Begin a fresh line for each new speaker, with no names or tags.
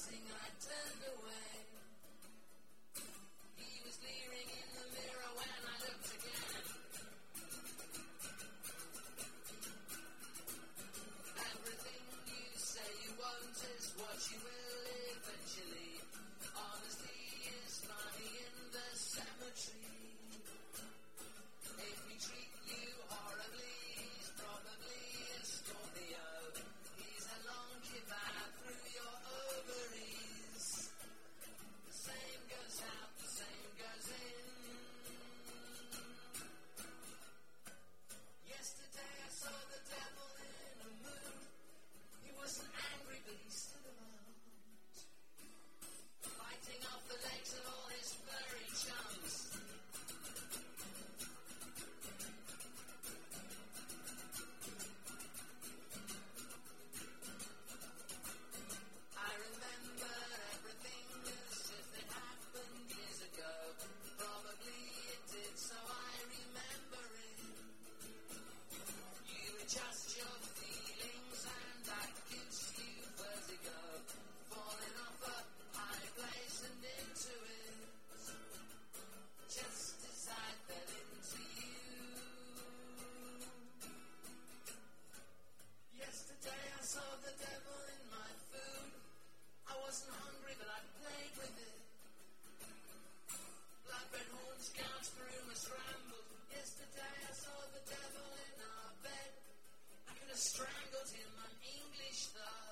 Realizing I turned away, he was leering in the mirror when I looked again. Everything you say you want is what you will eventually. Honesty is funny in the cemetery. If he treat you horribly, he's probably a Scorpio. He's a long kebab through your ovaries. The same goes out, the same goes in. Yesterday I saw the devil in a mood. He wasn't angry, but he stood around, fighting off the legs of all his furry chums. I remember everything as if it happened years ago. Probably it did, so I remember it. You adjust your feelings and that gives you vertigo. Falling off a high place and into it, just as I fell into you. Yesterday I saw the devil in my food. I wasn't hungry, but I played with it. Blood-red horns gouts through my scramble. Yesterday I saw the devil in our bed. I could have strangled him, I'm English though.